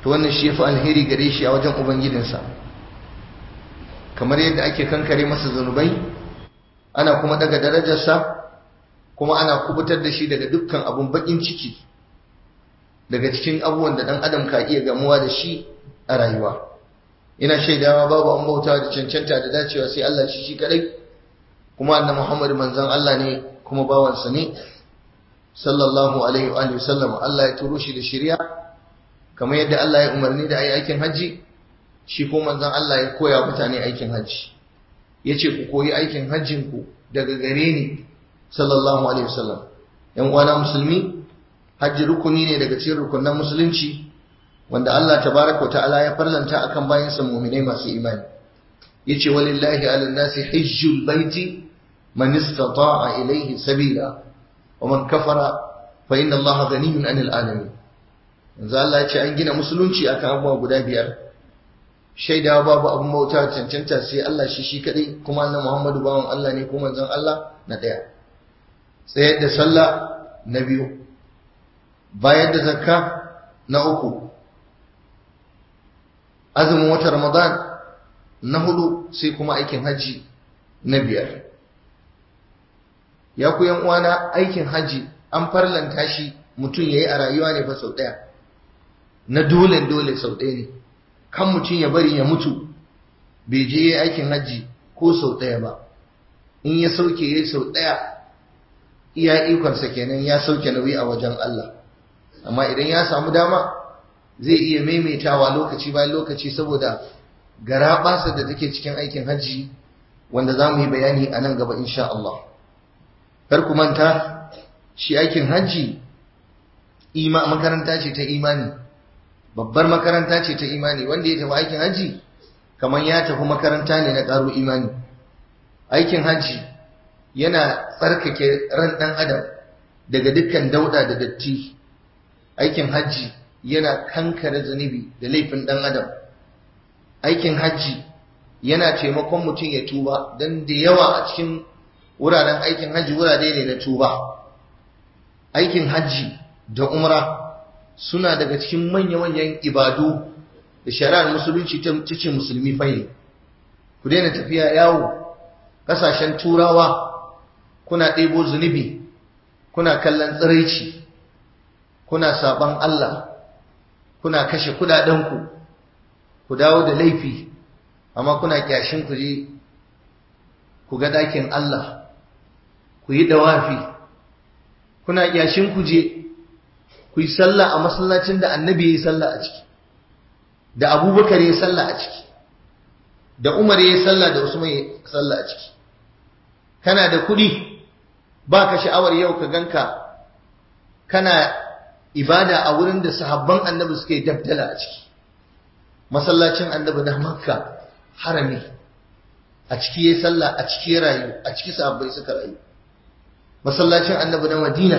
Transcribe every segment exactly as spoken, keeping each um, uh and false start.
to wannan shi yafi alheri gare shi a wajen ubangijinsa. Kamar yadda ake kankare masa zanubai, ana kuma daga darajarsa, kuma ana kubutar da shi daga dukkan abun bakin ciki daga cikin abubuwan da dan adam ka iya gamuwa da shi a rayuwa. Ina shaidawa babu an bauta da cancanta da dacewa sai Allah shi shi kadai, kuma annabi Muhammad manzon Allah ne kuma bawansa ne sallallahu alaihi wa alihi wasallam. Allah ya turo shi da shari'a kamar yadda Allah ya umarni da ayi aikin haji, shi ko manzon Allah ya koya mutane aikin haji, yace ku koyi aikin hajjin ku daga gare ni sallallahu alaihi wasallam. Yan uwana musulmi, hajji rukuni ne daga cikin rukunan musulunci wanda Allah tabaraka ta'ala ya farlanta akan bayansa mu'minai masu imani. Yace walillahi 'alan nasi hajjul baiti man istata'a ilayhi sabila wa man kafara fa inna Allaha ghaniyyun 'anil 'alamin. Yanzu Allah ya ce an gina musulunci akan abubuwa guda biyar. Shaidawa babu abun bauta cancanta sai Allah shi shi kadai, kuma annabi Muhammadu bawan Allah ne kuma manzon Allah na daya. Tsayar da sallah na biyu, bayar da zakka na uku, azumin watan Ramadan na hudu, sai kuma aikin haji na biyar. Ya ku yan uwana, aikin haji an farlanta shi mutum yayi a rayuwa ne fa sau daya, na dole dole sau daya ne. Kan mutum ya bari ya mutu bai je yayi aikin haji ko sau daya ba. In ya sauke yayi sau daya, iya ikonsa kenan, ya sauke nauyi a wajen Allah. Amma idan ya samu dama zai iya maimaitawa lokaci bayan lokaci saboda garaɓasa da take cikin aikin hajji, wanda za mu yi bayani a nan gaba insha Allah. Kar ku manta, shi aikin hajji ima makaranta ce ta imani, babbar makaranta ce ta imani. Wanda ya tafi aikin hajji kamar ya tafi makaranta ne na ƙaro imani. Aikin hajji yana tsarkake ran ɗan adam daga dukkan dauɗa da datti. Aikin hajji yana kankare zunubi da laifin ɗan adam. Aikin hajji yana taimakon mutum ya tuba, don da yawa a cikin wuraren aikin hajji wurare ne na tuba. Aikin hajji da umra suna daga cikin manya-manyan ibadu da shari'ar musulunci ta ce musulmi fayi. Ku daina tafiya yawo ƙasashen turawa kuna ɗebo zunubi, kuna kallon tsiraici, kuna saban Allah, kuna kashe kudadenku, ku dawo da laifi, amma kuna kyashin ku je ku ga ɗakin Allah, ku yi dawafi, kuna kyashin ku je ku yi sallah a masallacin da annabi ya yi sallah a ciki, da abubakar ya yi sallah a ciki, da umar ya yi sallah, da usman ya yi sallah a ciki. Kana da kuɗi, ba ka sha'awar yau ka ganka kana ibada a wurin da sahabban annabi suka yi dabdala a ciki. Masallacin annabi na Makka, harami, a ciki yayi sallah, a ciki ya rayu, a ciki sahabbai suka rayu. Masallacin annabi na Madina,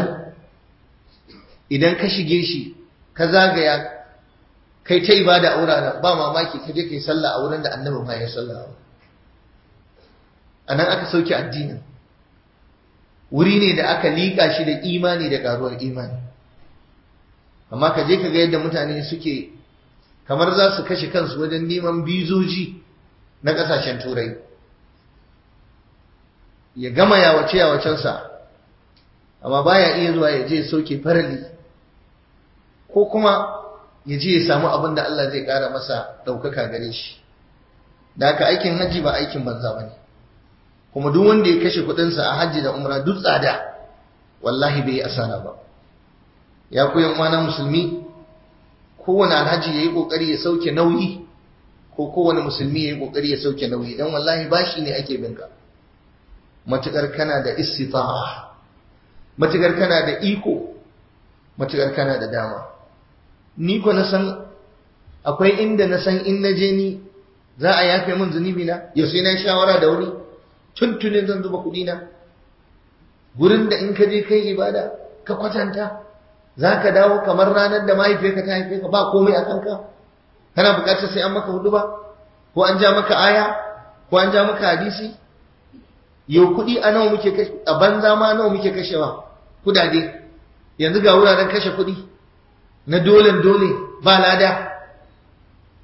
idan ka shige shi ka zagaya kai ta ibada a wuraren, ba mamaki ka je kai sallah a wurin da annabi ma ya sallah. Anan aka sauke addinin. Wuri ne da aka liƙa shi da imani da ƙaruwar imani. Amma ka je ka ga yadda mutane suke kamar za su kashe kansu wajen neman bizoji na ƙasashen turai. Ya gama yawace yawacensa, amma baya iya zuwa ya je sauke farali, ko kuma ya je ya samu abin da Allah zai ƙara masa ɗaukaka gare shi. Da haka aikin hajji ba aikin banza ba ne. Kuma duk wanda ya kashe kuɗinsa a hajji da umra duk tsada, wallahi bai yi asara ba. Ya ku yan uwana musulmi, kowane alhaji ya yi ƙoƙari ya sauke nauyi, ko kowane musulmi ya yi ƙoƙari ya sauke nauyi, don wallahi bashi ne ake binka. Matuƙar kana da istita'a, matuƙar kana da iko, matuƙar kana da dama. Ni ko na san akwai inda na san in na je ni za a yafe min zunubi na, yau sai na shawara da wani tuntunin zan zuba kuɗi na. Gurin da in ka je kai ibada ka kwatanta, za ka dawo kamar ranar da mahaifiyarka ta haife ka, ba komai a kanka. Kana buƙatar sai an maka hudu ba, ko an ja maka aya, ko an ja maka hadisi. Yau kuɗi a nawa muke kashe, a banza ma nawa muke kashewa kudade. Yanzu ga wuraren kashe kuɗi na dole dole ba lada,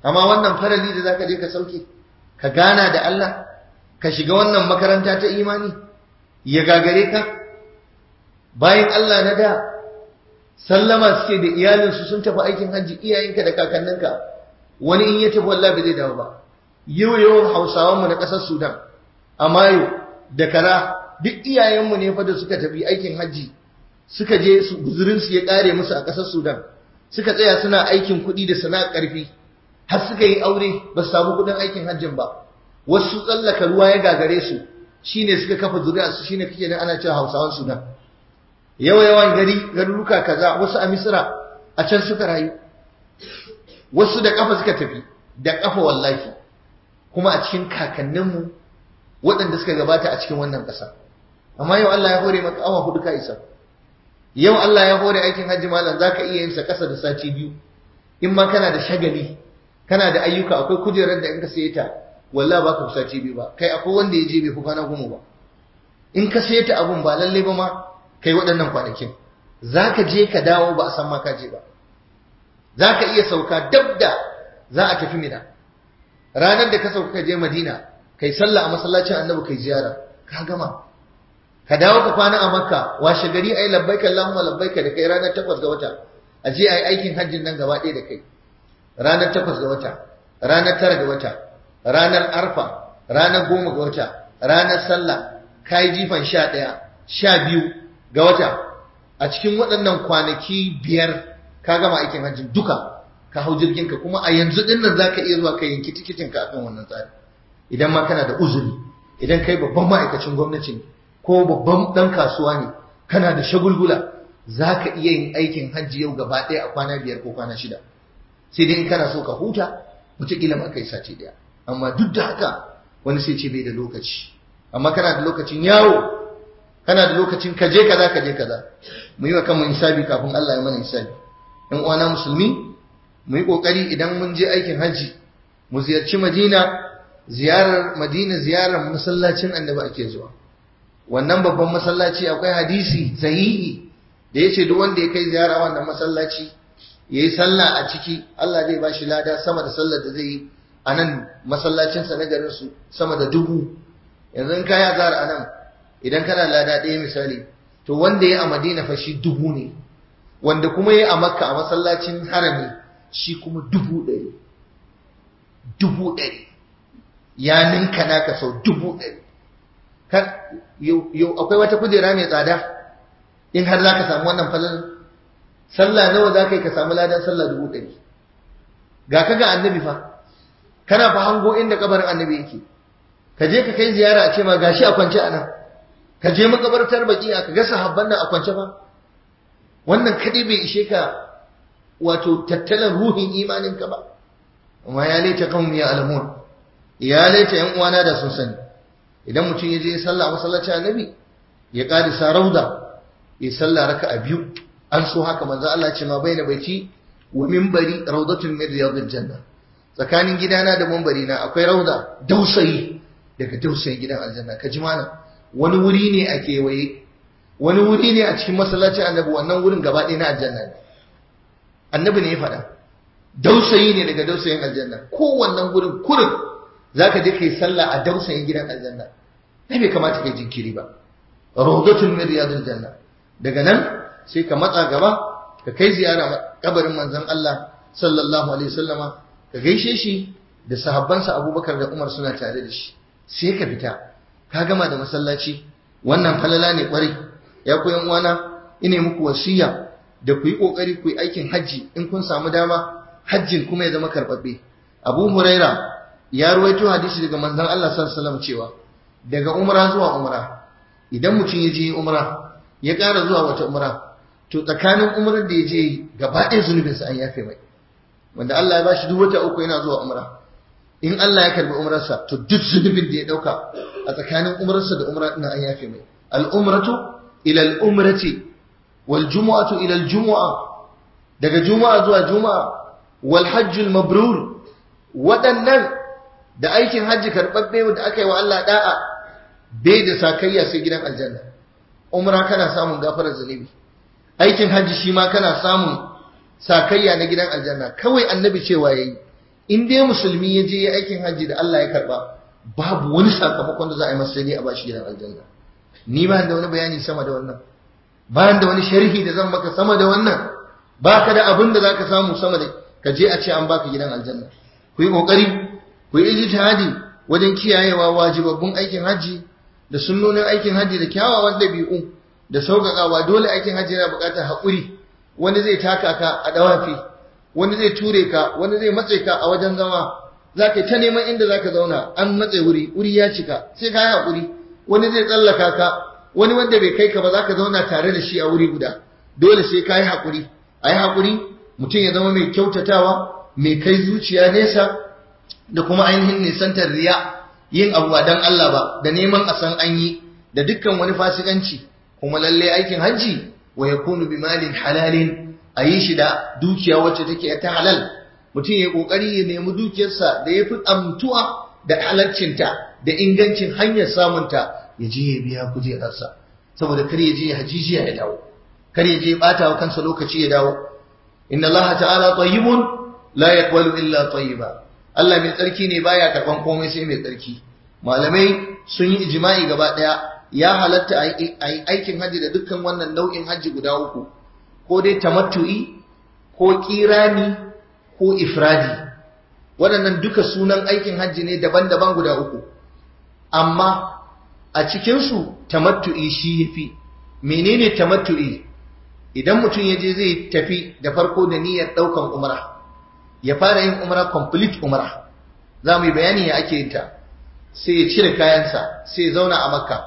amma wannan farali da zaka je ka sauke ka gana da Allah ka shiga wannan makaranta ta imani ya gagare ka. Bayan Allah na da sallama suke da iyalinsu sun tafi aikin hajji, iyayenka da kakanninka, wani in ya tafi wallahi bai zai dawo ba. Yau yawan Hausawanmu na ƙasar Sudan, Amayo da Kara, duk iyayenmu ne fa da suka tafi aikin hajji suka je su guzurin su ya kare musu a ƙasar Sudan, suka tsaya suna aikin kuɗi da sana'ar ƙarfi har suka yi aure ba su samu kuɗin aikin hajjin ba. Wasu tsallaka ruwa ya gagare su shine suka kafa zuri'a su shine kake nan ana cewa Hausawan Sudan. Yawa yawan gari garuruka kaza, wasu a Misra a can suka rayu, wasu da kafa suka tafi da kafa wallahi, kuma a cikin kakanninmu waɗanda suka gabata a cikin wannan ƙasa. Amma yau Allah ya hore maka awa hudu ka isa. Yau Allah ya hore aikin hajji malam zaka iya yin sa ƙasa da sati biyu. In ma kana da shagali, kana da ayyuka, akwai kujerar da in ka saye ta wallahi baka fi sati biyu ba. Kai akwai wanda ya je bai fi kwana goma ba. In ka saye ta abun ba lalle ba ma kai waɗannan kwanakin. Zaka je ka dawo ba a san ma ka je ba. Zaka iya sauka dab da za a tafi Mina. Ranar da ka sauka ka je Madina, kai sallah a masallacin Annabi kai ziyara, ka gama. Ka dawo ka kwana a Makka, washe gari ayi labbaika Allahumma labbaika da kai ranar takwas ga wata. A je ayi aikin hajjin nan gaba ɗaya da kai. Ranar takwas ga wata, ranar tara ga wata, ranar Arfa, ranar goma ga wata, ranar sallah, kai jifan sha ɗaya, sha biyu ga wata. A cikin waɗannan kwanaki biyar ka gama aikin hajjin duka, ka hau jirginka, kuma a yanzu ɗin nan za ka iya zuwa ka yanki tikitinka a kan wannan tsari. Idan ma kana da uzuri, idan kai babban ma'aikacin gwamnati ne, ko babban ɗan kasuwa ne, kana da shagulgula, za ka iya yin aikin hajji yau gaba ɗaya a kwana biyar ko kwana shida. Sai dai in kana so ka huta, wataƙila ma kai sati ɗaya. Amma duk da haka wani sai ce bai da lokaci. Amma kana da lokacin yawo, kana da lokacin kaje kaza kaje kaza. Mu yi wa kanmu hisabi kafin Allah ya mana hisabi. Ɗan uwana musulmi, mu yi ƙoƙari idan mun je aikin hajji, mu ziyarci Madina, ziyarar Madina ziyarar masallacin Annabi ake zuwa. Wannan babban masallaci akwai hadisi sahihi da yace duk wanda ya kai ziyara wannan masallaci yayi sallah a ciki, Allah zai bashi lada sama da sallar da zai yi a nan masallacin sa na garin su sama da dubu. Yanzu in kai azhar a nan, idan kana lada ɗaya misali, to wanda ya a Madina fa shi dubu ne, wanda kuma ya a Makka a masallacin harami shi kuma dubu ɗari. Dubu ɗari. Ya ninka naka sau dubu ɗari. Yau akwai wata kujera mai tsada in har za ka samu wannan falal. Sallah nawa za ka yi ka samu ladan sallah dubu ɗari. Ga ka ga annabi fa, kana fa hango inda kabarin annabi yake. Ka je ka kai ziyara a ce ma gashi a kwance a nan. Ka je makabartar baki'a ka ga sahabban nan a kwance fa. Wannan kadai bai ishe ka wato tattalan ruhin imaninka ba. Amma ya laita qaumi ya alamun, ya laita yan uwana da sun sani. Idan mutum ya je sallah a masallacin annabi, ya karisa rauda, ya sallah raka'a biyu. An so haka manzo Allah ce ma baina baiti wa minbari rawdatun min riyadil janna. Tsakanin gidana da minbari na akwai rauda, dausayi daga dausayin gidan aljanna. Ka ji mana wani wuri ne a kewaye, wani wuri ne a cikin masallacin annabi, wannan wurin gaba ɗaya na aljanna ne. Annabi ne ya faɗa, dausayi ne daga dausayin aljanna. Kowannan gurin kurin zaka je kai sallah a dausayin gidan aljanna. Ai bai kamata kai jinkiri ba. Rawdatun min riyadil janna. Daga nan sai ka matsa gaba ka kai ziyara kabarin manzon Allah sallallahu alaihi wasallama, ka gaishe shi da sahabbansa Abubakar da Umar suna tare da shi. Sai ka fita, ka gama da masallaci. Wannan falala ne kwarai. Ya koyan uwana, ine muku wasiya da ku yi kokari ku yi aikin haji in kun samu dama, hajjin kuma ya zama karbabbe. Abu Huraira ya ruwaito hadisi daga manzon Allah sallallahu alaihi wasallam cewa daga umra zuwa umra, idan mutum ya je umra ya ƙara zuwa wata umra, to tsakanin umrar da ya je gaba ɗaya zunubinsa an yafe mai. Wanda Allah ya bashi duk wata uku yana zuwa umra, in Allah ya karbi umrarsa, to duk zunubin da ya ɗauka a tsakanin umrarsa da umra ɗin an yafe mai. Al-umratu ila al-umrati wal jumu'atu ila al-jumu'a, daga juma'a zuwa juma'a, wal hajjul mabrur, waɗannan da aikin hajji karɓaɓɓe da aka yi wa Allah da'a bai da sakayya sai gidan aljanna. Umra kana samun gafarar zunubi, aikin hajji shi ma kana samun sakayya na gidan aljanna. Kawai annabi cewa yayi, in dai musulmi ya je aikin hajji da Allah ya karba babu wani sakamakon da za a yi masa sai a bashi gidan aljanna. Ni ba da wani bayani sama da wannan, ba da wani sharhi da zan maka sama da wannan, baka da abin da zaka samu sama da ka je a ce an baka gidan aljanna. Ku yi kokari, ku yi ijtihadi wajen kiyayewa wajibabbun aikin hajji da sunnonin aikin hajji da kyawawan dabi'u da sauƙaƙawa. Dole aikin hajji yana buƙatar haƙuri. Wani zai taka ka a dawafi, wani zai ture ka, wani zai matse ka a wajen zama, za ka ta neman inda za ka zauna, an matse wuri, wuri ya cika, sai ka yi haƙuri. Wani zai tsallaka ka, wani wanda bai kai ka ba za ka zauna tare da shi a wuri guda, dole sai ka yi haƙuri. A yi haƙuri, mutum ya zama mai kyautatawa, mai kai zuciya nesa, da kuma ainihin nisantar riya, yin abu ba don Allah ba, da neman a san an yi, da dukkan wani fasikanci. Kuma lalle aikin hajji wa yakunu bi malin halalin, a yi shi da dukiya wacce take ta halal. Mutum ya kokari ya nemi dukiyarsa da ya fi amtuwa da halalcinta da ingancin hanyar samunta, ya je ya biya kujerarsa, saboda kar ya je ya hajijiya ya dawo, kar ya je ya bata wa kansa lokaci ya dawo. Inna Allah ta'ala tayyibun la yaqbalu illa tayyiba. Allah mai tsarki ne, baya karban komai sai mai tsarki. Malamai sun yi ijma'i gaba daya ya halatta a yi aikin hajji da dukkan wannan nau'in hajji guda uku, ko dai tamattu'i ko kirani ko ifradi. Waɗannan duka sunan aikin hajji ne daban-daban guda uku, amma a cikinsu tamattu'i shi yafi. Menene tamattu'i? Idan mutum ya je zai tafi da farko da niyyar ɗaukan umra, ya fara yin umra complete umra, za mu yi bayani ya ake yin ta. Sai ya cire kayansa, sai ya zauna a Makka,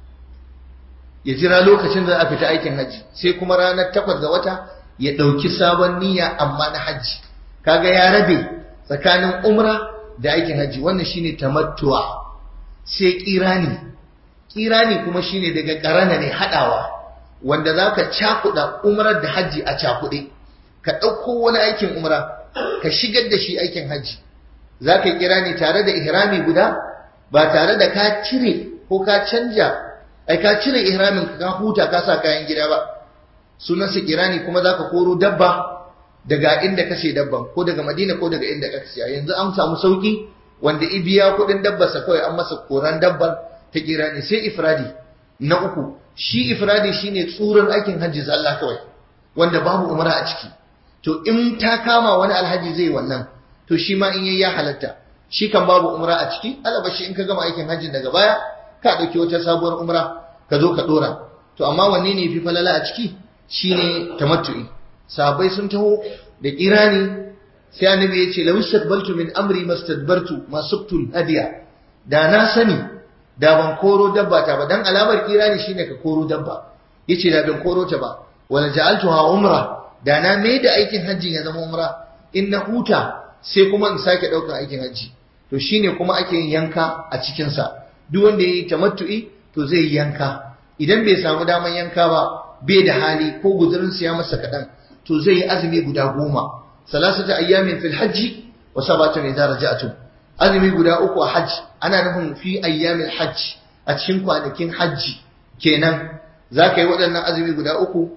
ya jira lokacin da a fita aikin hajji, sai kuma ranar takwas ga wata ya ɗauki sabon niyya amma na hajji. Kaga ya rabe tsakanin umra da aikin hajji. Wannan shine tamattu'a. Sai kirani. Kirani kuma shine daga karana ne, hadawa, wanda zaka cakuda umrar da hajji a cakude. Ka ɗauko wani aikin umra ka shigar da shi aikin hajji. Zaka yi kirani tare da ihrami guda, ba tare da ka cire ko ka canja, ai ka cire ihramin ka huta ka sa kayan gida ba. Sunan sa kirani. Kuma zaka koro dabba daga inda ka sai dabban, ko daga Madina ko daga inda ka siya. Yanzu an samu sauki, wanda ibiya kudin dabbar sa kawai an masa koran dabbar ta kirani. Sai ifradi na uku. Shi ifradi shine tsuran aikin hajji zalla kawai, wanda babu umra a ciki. To in ta kama wani alhaji zai wannan, to shi ma in yayi ya halatta. Shi kan babu umra a ciki, alabashi in ka gama aikin hajjin daga baya ka dauki wata sabuwar umra ka zo ka dora. To amma wanne ne fi falala a ciki? Shine tamattu'i. Sahabbai sun taho da kirani, sai annabi ya ce law istaqbaltu min amri mastadbartu masuktul hadiya. Da na sani da ban koro dabba ta ba, dan alamar kirani shine ka koro dabba. Yace da ban koro ta ba. Wala ja'altuha umra, da na mai da aikin hajji ya zama umra. In na huta sai kuma in sake daukar aikin hajji. To shine kuma ake yin yanka a cikin sa. Duk wanda yayi tamattu'i to zai yanka. Idan bai samu daman yanka ba, bai da hali ko guzurin siya masa kadan, to zai yi azumi guda goma. Salasata ayyamin fil hajji wa sabatun idza raja'tum. Azumi guda uku a hajji, ana nufin fi ayyamil hajji, a cikin kwanakin hajji kenan. Zaka yi waɗannan azumi guda uku,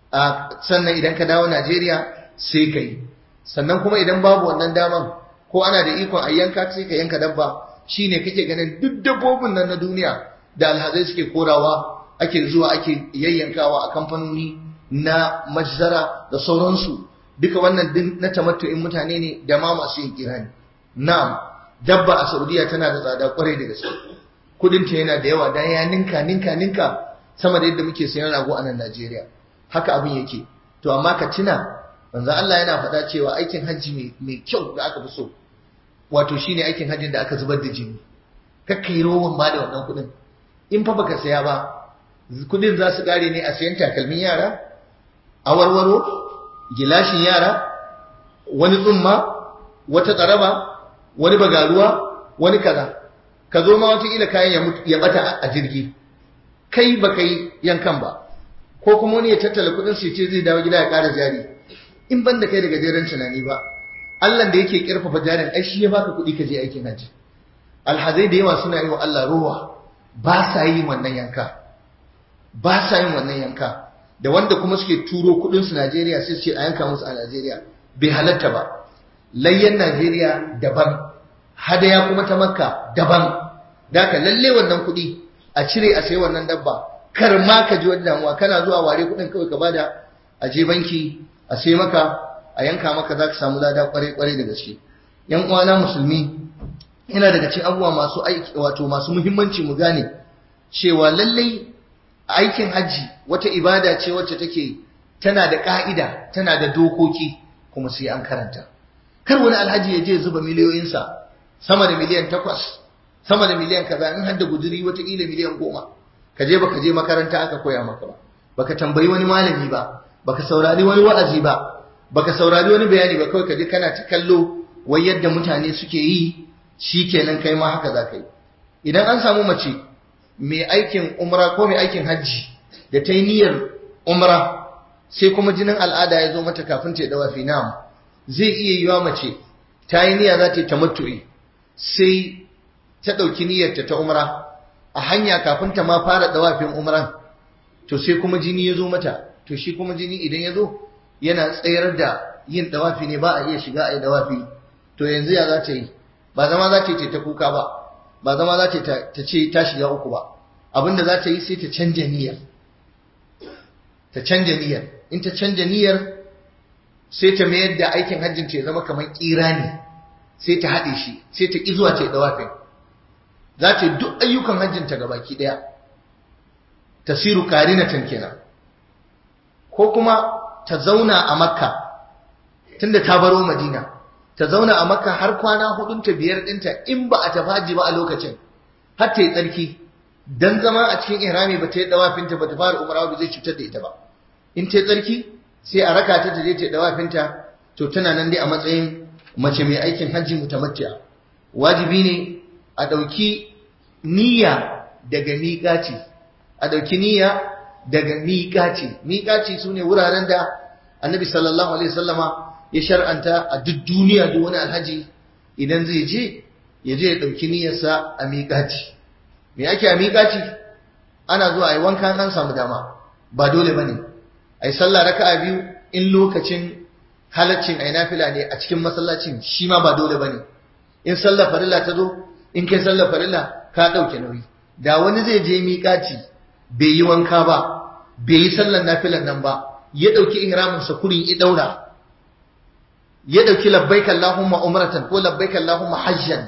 a sannan idan ka dawo Najeriya sai ka yi. Sannan kuma idan babu wannan daman, ko ana da ikon a yanka, sai ka yanka dabba. Shine kake ganin duk dabbobin nan na duniya da alhazai suke korawa, ake zuwa ake yayyankawa a kamfanoni na majzara da sauransu. Duka wannan din na tamattu'in mutane ne da ma masu yin kirani. Na'am, dabba a Saudiya tana da tsada kwarai da gaske. Kudin ta yana da yawa, dan ya ninka ninka ninka sama da yadda muke sayan rago a nan Najeriya. Haka abin yake. To amma ka tuna, manzo Allah yana faɗa cewa aikin hajji mai kyau da aka fi so, wato shine aikin hajjin da aka zubar da jini. Kakka yi rowan ba da wannan kudin. In fa baka saya ba, kudin za su kare ne a sayan takalmin yara, awarwaro, gilashin yara, wani tsumma, wata tsaraba, wani bagaruwa, wani kaza. Ka zo ma wataƙila kayan ya mutu ya bata a jirgi, kai ba kai yankan ba, ko kuma wani ya tattala kudin su ce zai dawo gida ya ƙara jari. In ban da kai daga jeren tunani ba, Allah da yake kirfafa jarin ai shi ya baka kuɗi ka je aikin haji. Alhazai da yawa suna yi wa Allah ruwa, ba sa yin wannan yanka, ba sa yin wannan yanka. Da wanda kuma suke turo kuɗin su Najeriya sai su ce a yanka musu a Najeriya, bai halatta ba. layyan Najeriya daban, hadaya kuma ta Makka daban. Da ka lalle wannan kuɗi a cire a sayi wannan dabba, kar ma ka ji wani damuwa, kana zuwa ware kuɗin kawai ka bada a je banki a sai maka a yanka maka, za ka samu lada kwarai kwarai da gaske. Yan uwana musulmi, yana daga cikin abubuwa masu aiki wato masu muhimmanci mu gane cewa lallai aikin hajji wata ibada ce wacce take tana da ka'ida, tana da dokoki, kuma sai an karanta. Kar wani alhaji ya je zuba miliyoyinsa sama da miliyan takwas, sama da miliyan kaza, in hadda guduri wataƙila miliyan goma, ka je baka je makaranta aka koya maka ba, baka tambayi wani malami ba, baka saurari wani wa'azi ba, baka saurari wani bayani ba, kawai ka je kana ta kallo wai yadda mutane suke yi, shikenan kai ma haka za ka yi. Idan an samu mace mai aikin umra ko mai aikin hajji da ta yi niyyar umra sai kuma jinin al'ada ya zo mata kafin ta yi dawafi, na'am zai iya yiwa mace ta yi niyya za ta yi tamattu'i, sai ta ɗauki niyyarta ta umra a hanya kafin ta ma fara dawafin umran, to sai kuma jini ya zo mata, to shi kuma jini idan ya zo yana tsayar da yin dawafi ne, ba a iya shiga a yi dawafi. To yanzu ya za ta yi? Ba zama za ta yi ta kuka ba, ba zama za ta ta ce ta shiga uku ba, abinda za ta yi sai ta canja niyyar, ta canja niyyar. In ta canja niyyar sai ta mayar da aikin hajjin ta ya zama kamar kirani, sai ta haɗe shi, sai ta ƙi zuwa ta yi dawafin. Za ta yi duk ayyukan hajjin ta gabaki ɗaya, tasiru karinatan kenan. Ko kuma ta zauna a Makka tunda ta baro Madina, ta zauna a Makka har kwana hudun ta biyar ɗinta, in ba a tafi hajji ba a lokacin, har ta yi tsarki. Dan zama a cikin ihrami ba ta yi dawafinta ba ta fara umra ba zai cutar da ita ba. In ta yi tsarki sai a raka ta ta je ta yi dawafinta, to tana nan dai a matsayin mace mai aikin hajji mutamatti'a. Wajibi ne a ɗauki niyya daga miƙaci, a ɗauki niyya daga miƙaci. Miƙaci su ne wuraren da Annabi sallallahu alaihi wasallama ya shar'anta a duk duniya, duk wani alhaji idan zai je ya je ya ɗauki niyyarsa a miƙaci. Me ake a miƙaci? Ana zuwa a yi wanka an samu dama, ba dole ba ne. A yi sallah raka'a biyu in lokacin halaccin a yi nafila ne a cikin masallacin, shi ma ba dole ba ne. In sallah farilla ta zo, in kai sallah farilla ka ɗauke nauyi. Da wani zai je miƙaci bai yi wanka ba, bai yi sallar nafilan nan ba, ya ɗauki ihraminsa kurin ya ɗaura, ya ɗauki labbaika Allahumma umratan ko labbaika Allahumma hajjan,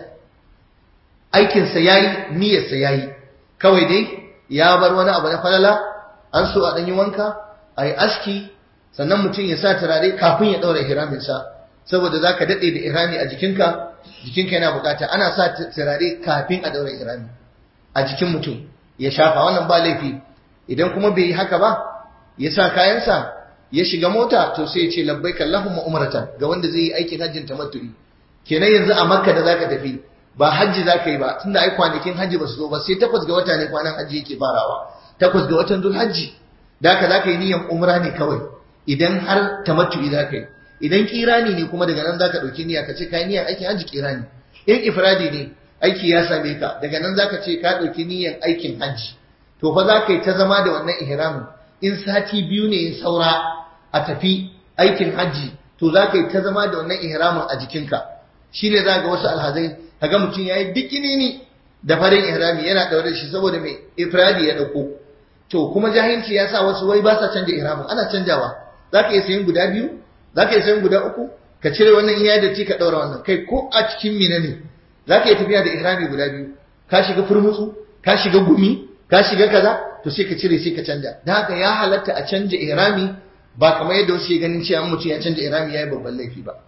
aikinsa ya yi, niyyarsa ya yi, kawai dai ya bar wani abu na falala. An so a ɗanyi wanka, a yi aski, sannan mutum ya sa turare kafin ya ɗaura ihraminsa, saboda za ka daɗe da ihrami a jikinka, jikinka yana bukata. Ana sa turare kafin a ɗaura ihrami a jikin mutum ya shafa, wannan ba laifi. Idan kuma bai yi haka ba, ya sa kayansa ya shiga mota, to sai ya ce labbaika Allahumma umratan ga wanda zai yi aikin hajjin tamattu'i. Kenan yanzu a Makka da zaka tafi ba hajji zaka yi ba, tunda ai kwanakin hajji ba su zo ba, sai takwas ga wata ne kwanan hajji yake farawa, takwas ga watan Dhul-Hajji. Da haka zaka yi niyyar umra ne kawai idan har tamattu'i zaka yi. Idan kirani ne kuma daga nan zaka dauki niyya ka ce kai niyyar aikin hajji kirani. In ifradi ne aiki ya same ka, daga nan zaka ce ka dauki niyyar aikin hajji. To fa zaka yi ta zama da wannan ihramin. In sati biyu ne ya saura a tafi aikin hajji, to zaka yi ta zama da wannan ihramin a jikinka. Shine zaka ga wasu alhazai, kaga mutum yayi bikini da farin ihrami yana daure shi saboda mai ifradi ya dauko. To kuma jahilci ya sa wasu wai ba sa canja ihramin, ana canjawa. Zaka iya sayin guda biyu, zaka iya sayin guda uku, ka cire wannan iya da ci ka daura wannan. Kai ko a cikin mina ne zaka iya tafiya da ihrami guda biyu, ka shiga furmutsu, ka shiga gumi, ka shiga kaza, to sai ka cire sai ka canja. Dan haka ya halatta a canja ihrami, ba kamar yadda wasu ke ganin cewa mutum ya canja ihrami yayi babban laifi ba.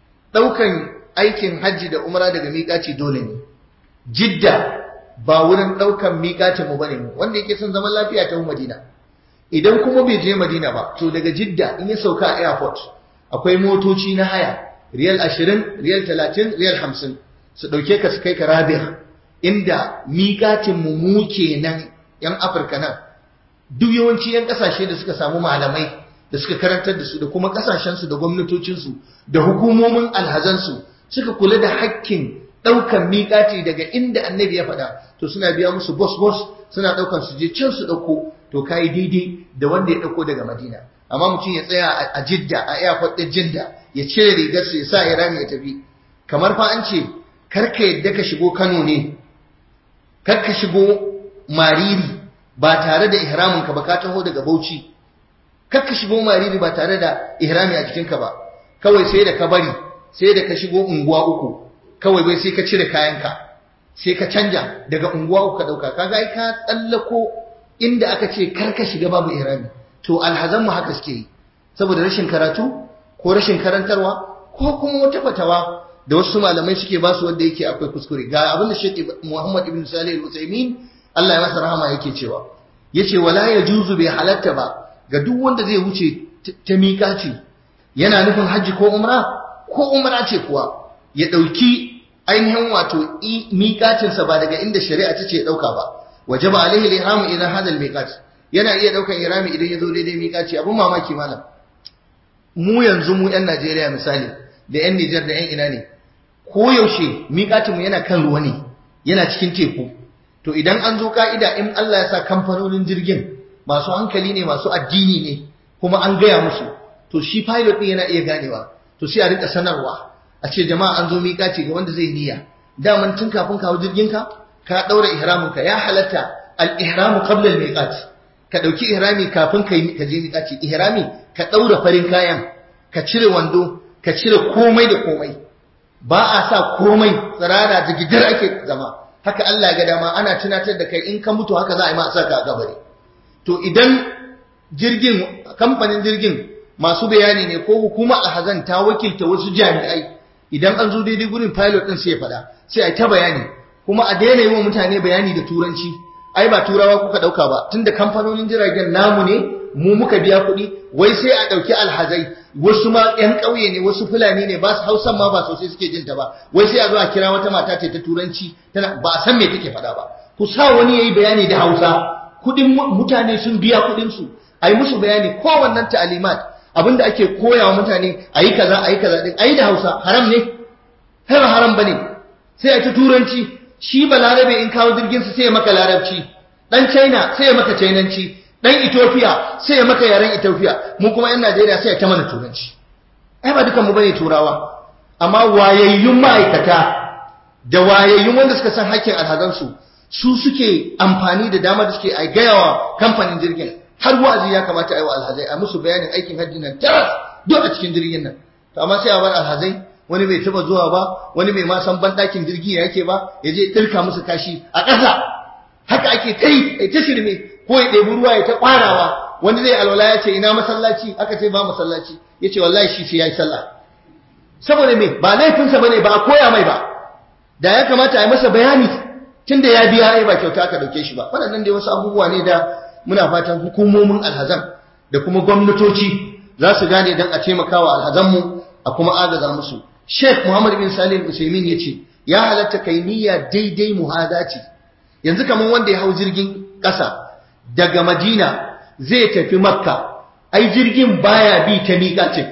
Daukan aikin hajji da umra daga miƙaci dole ne. Jidda ba wurin daukan miƙacin mu bane, wanda yake son zaman lafiya ta Madina. Idan kuma bai je Madina ba, to daga Jidda in ya sauka a airport akwai motoci na haya, riyal ashirin, riyal talatin, riyal hamsin, su dauke ka su kai ka Rabi'a, inda miƙacin mu mu kenan yan Afirka nan. Duk yawanci yan kasashe da suka samu malamai da suka karantar da su, da kuma kasashen su da gwamnatocin su da hukumomin alhazan su suka kula da hakkin daukan miƙati daga inda annabi ya faɗa, to suna biya musu bos bos, suna daukan su je can su dauko. To kai daidai da wanda ya dauko daga Madina. Amma mutum ya tsaya a Jidda, a airport din Jidda, ya cire rigarsa ya sa ihrami ya tafi. Kamar fa an ce karka yadda ka shigo Kano ne, karka shigo Mariri ba tare da ihramin ka ba, ka taho daga Bauchi, karka shigo Mariri ba tare da ihrami a jikinka ba, kawai sai da ka bari sai da ka shigo unguwa uku, kawai bai sai ka cire kayanka sai ka canja daga unguwa uku ka dauka, kaga ai ka tsallako inda aka ce karka shiga babu ihrami. To alhazan mu haka suke yi saboda rashin karatu ko rashin karantarwa ko kuma wata fatawa da wasu malamai suke ba su wanda yake akwai kuskure. Ga abin da Sheikh Muhammad ibn Salih al-Utsaimin Allah ya masa rahama yake cewa, yace wala yajuzu bi halatta ba ga duk wanda zai wuce ta miƙaci yana nufin haji ko umra ko umra ce kuwa ya dauki ainihin wato miƙacin sa ba daga inda shari'a ta ce ya dauka ba. Wajaba alaihi al-ihram idan hada al-miqat, yana iya daukan ihrami idan ya zo daidai miƙaci. Abun mamaki malam, mu yanzu mu yan Najeriya misali da yan Niger da yan ina ne, ko yaushe miƙatinmu yana kan ruwa ne, yana cikin teku. To idan an zo ka'ida, in Allah ya sa kamfanonin jirgin masu hankali ne, masu addini ne, kuma an gaya musu, to shi pilot ɗin yana iya ganewa, to sai a rika sanarwa a ce jama'a an zo miƙaci ga wanda zai niyya. Daman tun kafin kawo jirginka ka ɗaura ihraminka, ya halatta al-ihramu qabla al-miqat, ka ɗauki ihrami kafin ka je miƙaci. Ihrami ka ɗaura farin kayan, ka cire wando, ka cire komai da komai, ba a sa komai tsirara da gidar ake zama. Haka Allah ya ga dama, ana tunatar da kai in ka mutu haka za a yi ma a saka a gabari. To idan jirgin, kamfanin jirgin masu bayani ne ko hukuma alhazan ta wakilta wasu jami'ai, idan an zo daidai gurin pilot din sai ya faɗa, sai a ta bayani, kuma a daina yi wa mutane bayani da turanci. Ai ba turawa kuka ɗauka ba, tunda kamfanonin jiragen namu ne, mu muka biya kuɗi, wai sai a ɗauki alhazai, wasu ma ƴan ƙauye ne, wasu fulani ne, ba su hausan ma ba sosai suke jin ta ba, wai sai a zo a kira wata mata ta turanci, tana ba a san me take faɗa ba. Ku sa wani yayi bayani da Hausa, kuɗin mutane sun biya kuɗin su, ayi musu bayani kowannen ta'alimat, abinda ake koya wa mutane ayi kaza ayi kaza din, ayi da Hausa. Haram ne? Har haram bane. Sai a ta turanci, shi balarabe in kawo jirgin su sai ya maka larabci, dan China sai ya maka Chinanci, dan Ethiopia sai ya maka yaren Ethiopia, mu kuma yan Najeriya sai ya ta mana turanci. Ai ba dukan mu bane turawa, amma wayayyun ma'aikata da wayayyun wanda suka san hakkin alhazansu su suke amfani da dama da suke ai gayawa kamfanin jirgin, har wa'azi ya kamata ai wa alhazai a musu bayanin aikin hajji nan taras duk a cikin jirgin nan. To amma sai a bar alhazai, wani bai taba zuwa ba, wani bai ma san bandakin jirgi yake ba, ya je dirka musu kashi a ƙasa. Haka ake kai ai ta shirme, ko ya ɗebi ruwa ya ta ƙwarawa. Wani zai alwala ya ce ina masallaci, aka ce ba masallaci, ya ce wallahi shi sai ya yi sallah. Saboda me? Ba laifinsa bane, ba a koya mai ba, da ya kamata a yi masa bayani tunda ya biya, ai ba kyauta aka dauke shi ba. Waɗannan dai wasu abubuwa ne da muna fatan hukumomin alhazan da kuma gwamnatoci za su gane don a taimakawa alhazanmu a kuma agaza musu. Sheikh Muhammad bin Salih al-Utsaimin yace ya halatta kai niyya daidai muhadati. Yanzu kaman wanda ya hau jirgin ƙasa daga Madina zai tafi Makka, ai jirgin baya bi ta miƙatin,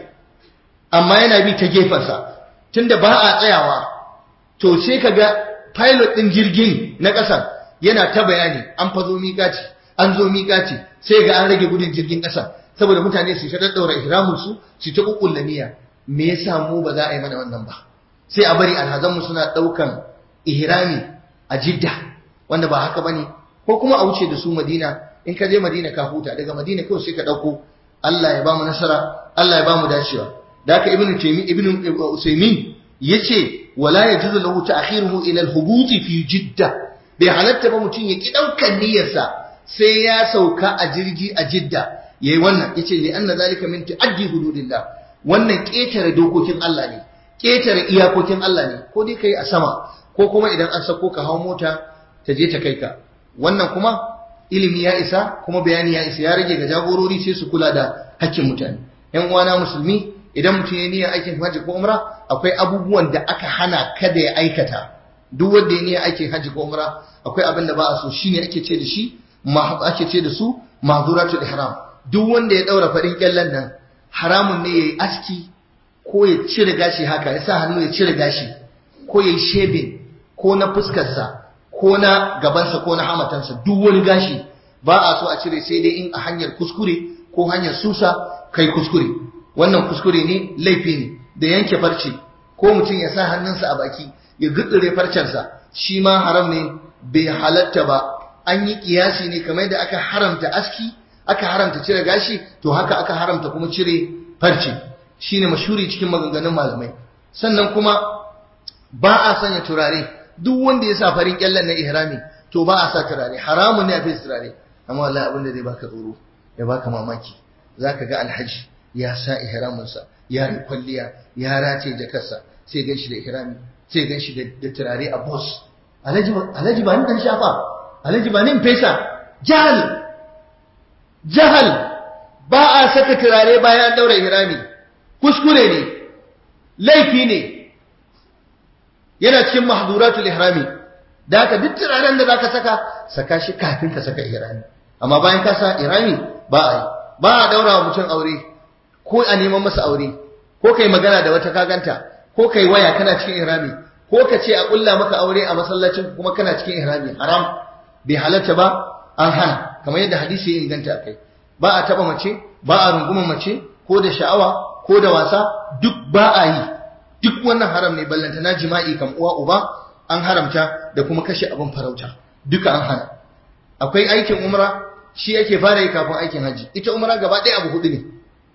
amma yana bi ta gefensa, tunda ba a tsayawa. To sai kaga pilot din jirgin na ƙasa yana ta bayani, an fazo miƙaci, an zo miƙaci, sai ga an rage gudun jirgin ƙasa saboda mutane su ta daddaura ihramin su su ta kukkulla niyya. Me yasa mu ba za a yi mana wannan ba? Sai a bari alhazan mu suna daukan ihrami a Jidda, wanda ba haka bane, ko kuma a wuce da su Madina. In ka je Madina ka huta, daga Madina kawai sai ka dauko. Allah ya ba mu nasara, Allah ya ba mu dacewa. Da haka ibnu Taymi ibnu Usaymin yace wala yajuzu lahu ta'khiruhu ila al-hubut fi Jidda. Bai halatta ba mutun ya ki daukan niyyarsa sai ya sauka a jirgi a Jidda yayi wannan. Yace li anna zalika min ta'addi hududillah. Wannan ketare dokokin Allah ne, ketare iyakokin Allah ne. Ko dai kai a sama, ko kuma idan an sako ka hawo mota ta je ta kai ka. Wannan kuma ilimi ya isa, kuma bayani ya isa, ya rage ga jagorori sai su kula da hakkin mutane. Yan uwana musulmi, idan mutum ya niyyar aikin hajji ko umra, akwai abubuwan da aka hana kada ya aikata. Duk wanda ya niyyar aikin hajji ko umra, akwai abin da ba a so, shine ake ce da shi ake ce da su mahzuratul ihram. Duk wanda ya daura farin kyallan nan, haramun ne yayi aski ko ya cire gashi haka, ya sa hannu ya cire gashi, ko yayi shebin ko na fuskarsa ko na gabansa ko na hamatansa. Duk wani gashi ba a so a cire, sai dai in a hanyar kuskure ko hanyar susa kai kuskure. Wannan kuskure ne, laifi ne. da yanke farce ko mutum ya sa hannunsa a baki ya gutsure farcensa shi ma haram ne, bai halatta ba. An yi kiyasi ne kamar da aka haramta aski, aka haramta cire gashi, to haka aka haramta kuma cire farce. Shine mashhuri cikin maganganun malamai. Sannan kuma ba a sanya turare. Duk wanda ya sa farin kyallan na ihrami to ba a sa turare, haramun ne a fi turare. Amma wallahi abin da zai baka tsoro, ya baka mamaki, zaka ga alhaji ya sa ihraminsa, ya yi kwalliya, ya race jakarsa, sai gan shi da ihrami, sai gan shi da turare a bos. Alhaji alhaji ba ni dan shafa, alhaji ba ni fesa. Jahal jahal ba a saka turare bayan an daura ihrami, kuskure ne, laifi ne, yana cikin mahduratul ihrami. Da haka duk turaren da zaka saka, saka shi kafin ka saka ihrami. Amma bayan ka sa ihrami ba a yi. Ba a daura wa mutum aure ko a neman masa aure, ko kai magana da wata kaganta, ko kai waya kana cikin ihrami, ko ka ce a kulla maka aure a masallacin kuma kana cikin ihrami. Haram, bai halatta ba, an hana. Kamar yadda hadisi ya inganta kai, ba a taba mace, ba a runguma mace, ko da sha'awa ko da wasa, duk ba a yi. Duk wannan haram ne, ballantana jima'i kam uwa uba an haramta, da kuma kashe abin farauta duka an hana. Akwai aikin umra, shi yake fara yi kafin aikin haji. Ita umra gaba ɗaya abu hudu ne.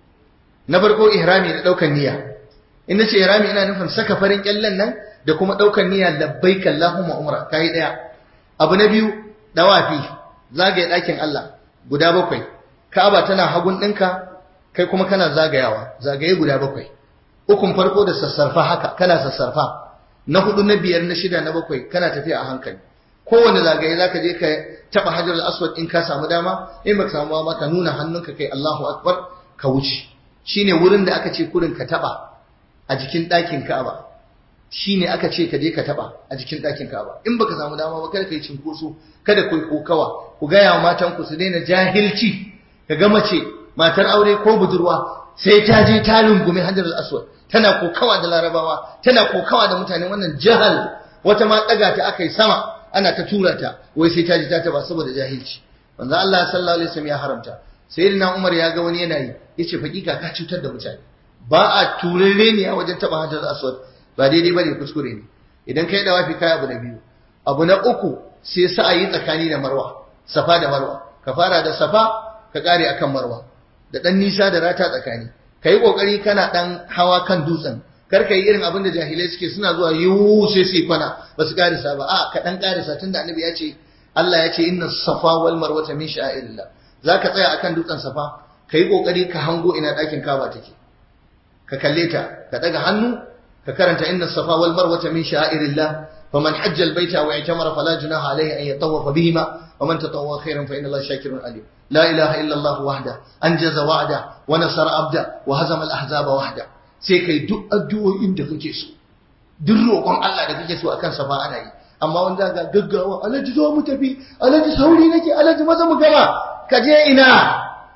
Na farko ihrami da ɗaukan niyya. In nace ihrami ina nufin saka farin kyallen nan da kuma ɗaukan niyya labbaik Allahumma umra, kai ɗaya. Abu na biyu dawafi, zagaye ɗakin Allah guda bakwai. Ka'aba tana hagun ɗinka, kai kuma kana zagayawa, zagaye guda bakwai. Ukun farko da sassarfa haka, kana sassarfa. Na hudu, na biyar, na shida, na bakwai, kana tafiya a hankali. Kowane zagaye zaka je ka taba Hajarul Aswad in ka samu dama, in baka samu dama ka nuna hannunka kai Allahu Akbar ka wuce. Shine wurin da aka ce kurin ka taba a jikin ɗakin Ka'aba. Shine aka ce ka je ka taba a jikin ɗakin Ka'aba. In baka samu dama ba kada kai cinkoso, kada kai kokawa. Ku ga yawa matan ku su daina jahilci. Ka ga mace, matar aure ko budurwa, sai ta je ta rungume Hajarul Aswad. Tana kokawa da Larabawa, tana kokawa da mutane, wannan jahal. Wata ma daga ta akai sama, ana ta tura ta, wai sai ta ji ta taba saboda jahilci. Manzo Allah sallallahu alaihi wasallam ya haramta. Sayyidina Umar ya ga wani yana yi, yace hakika ka cutar da mutane. Ba a turare ne a wajen taba Hajarul Aswad, ba daidai bane, kuskure ne. Idan kai dawafi kai abu na biyu. Abu na uku sai sa'ayi tsakani da Marwa, Safa da Marwa. Ka fara da Safa, ka kare akan Marwa. Da dan nisa da rata tsakani. Ka yi ƙoƙari kana ɗan hawa kan dutsen, kar ka yi irin abin da jahilai suke, suna zuwa yiwu sai su yi kwana ba su ƙarisa ba. A ka ɗan ƙarisa, tun da annabi ya ce, Allah ya ce inna safa wal marwata min sha'irillah. Za ka tsaya akan dutsen Safa, ka yi ƙoƙari ka hango ina ɗakin Ka'aba take, ka kalle ta, ka ɗaga hannu, ka karanta inna safa wal marwata min sha'irillah. faman hajja al baita wa i'tamara fala junaha alayhi an yatawafa bihima wa man tatawwa khairan fa inna Allaha shakirun alim. لا إله إلا الله وحده أنجز وعده ونصر عبده وهزم الأحزاب وحده. sai kai duk addu'o'in da kake so, duk roƙon Allah da kake so akan Safa ana yi. Amma wanda ga gaggawa, Alhaji zo mu tafi, Alhaji sauri nake, Alhaji maza mu gama. Ka je ina?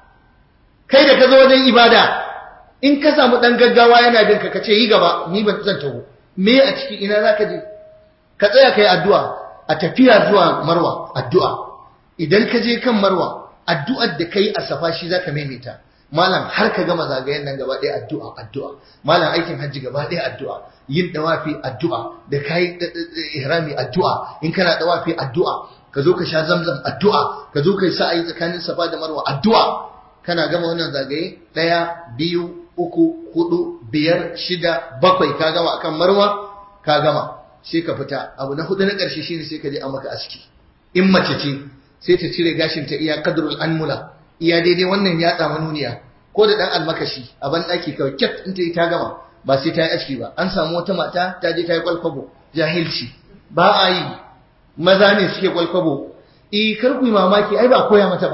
Kai da ka zo wajen ibada, in ka samu dan gaggawa yana bin ka, ka ce yi gaba, ni ban zan taho. Me a ciki, ina zaka je? Ka tsaya kai addu'a a tafiya zuwa Marwa, addu'a. Idan ka je kan Marwa, addu'ar da kai a Safa shi zaka maimaita. Malam har ka gama zagayen nan gaba ɗaya addu'a addu'a. Malam aikin hajji gaba ɗaya addu'a. Yin dawafi addu'a, da kai ihrami addu'a, in kana dawafi addu'a, ka zo ka sha Zamzam addu'a, ka zo kai sa'ayi tsakanin Safa da Marwa addu'a. Kana gama wannan zagaye ɗaya, biyu, uku, hudu, biyar, shida, bakwai, ka gama akan Marwa, ka gama. Sai ka fita. Abu na hudu na ƙarshe shine sai ka je a maka aski. In mace ce sai ta cire gashin ta iya kadrul anmula, iya daidai wannan ya tsama nuniya, ko da dan almakashi a ban daki kawai kyat in ta yi ta gama, ba sai ta yi aski ba. An samu wata mata ta je ta yi kwalkwabo, jahilci. Ba a yi, maza ne suke kwalkwabo. Eh kar ku yi mamaki, ai ba koya mata ba.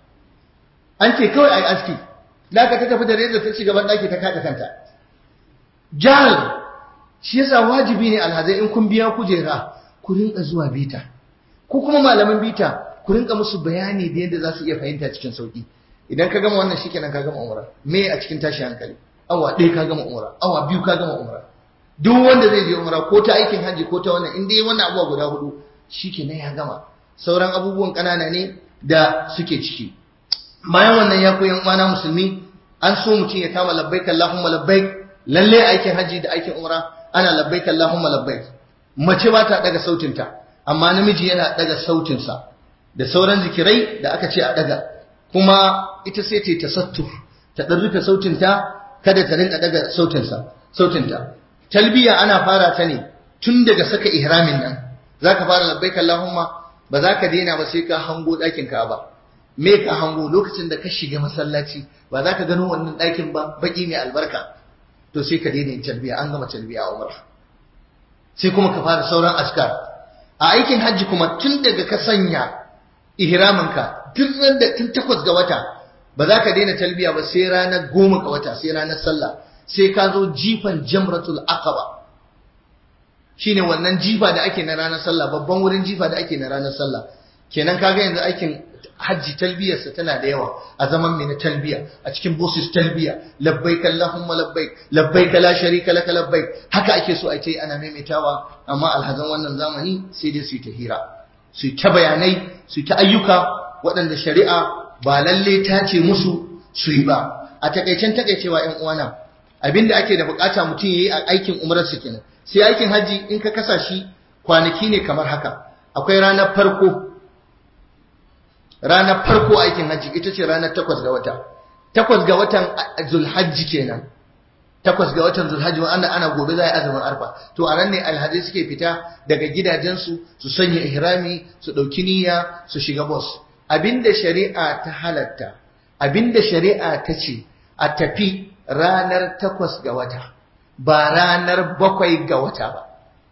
An ce kawai ai aski. Da ka ta tafi da reza ta shiga ban daki ta kada kanta. Jahil. Shi yasa wajibi ne alhazai in kun biya kujera ku rinka zuwa bita. Ko kuma malaman bita ku rinka musu bayani da yadda za su iya fahimta cikin sauki. Idan ka gama wannan shikenan ka gama umra. Me a cikin tashi hankali? Awa ɗaya ka gama umra, awa biyu ka gama umra. Duk wanda zai je umra ko ta aikin haji ko ta wannan, in dai wannan abubuwa guda hudu shikenan ya gama. Sauran abubuwan kanana ne da suke ciki. Bayan wannan ya koyan uwana musulmi, an so mutum ya kama labbaik Allahumma labbaik lalle aikin haji da aikin umra ana labbaik Allahumma labbaik. Mace ba ta daga sautinta amma namiji yana daga sautinsa da sauran zikirai da aka ce a daga, kuma ita sai ta tasattur ta dan rufe sautinta kada ta rinka daga sautinsa sautinta. Talbiya ana fara ta ne tun daga saka ihramin nan, zaka fara labbaik Allahumma, ba za ka daina ba sai ka hango ɗakin Ka'aba. Me ka hango lokacin da ka shiga masallaci, ba za ka gano wannan ɗakin ba baki mai albarka, to sai ka daina yin talbiya, an gama talbiya a umra. Sai kuma ka fara sauran askar. A aikin hajji kuma tun daga ka sanya ihraminka tun ran da tun takwas ga wata, ba za ka daina talbiya ba sai ranar goma ga wata, sai ranar sallah, sai ka zo jifan jamratul aqaba. Shine wannan jifa da ake na ranar sallah, babban wurin jifa da ake na ranar sallah. Kenan kaga yanzu aikin hajji talbiyarsa tana da yawa, a zaman mai na talbiya, a cikin bosses talbiya, labbaik Allahumma labbaik, labbaik la sharika laka labbaik, haka ake so a ce ana maimaitawa. Amma alhazan wannan zamani sai dai su yi ta hira, su yi ta bayanai, su yi ta ayyuka waɗanda shari'a ba lalle ta ce musu su yi ba. A takaicen takaicewa ƴan uwana, abinda ake da bukata mutum yayi a aikin umrarsa kenan. Sai aikin haji in ka kasa shi kwanaki ne kamar haka. Akwai ranar farko, ranar farko aikin haji ita ce ranar takwas ga wata. Takwas ga watan Zulhajji kenan. Takwas ga watan Zulhajji wanda ana gobe za a yi azumin arfa. To a ran ne alhazai suke fita daga gidajensu su sanya ihrami, su ɗauki niyya, su shiga bus. Abinda shari'a ta halatta, abinda shari'a ta ce a tafi ranar takwas ga wata, ba ranar bakwai ga wata ba.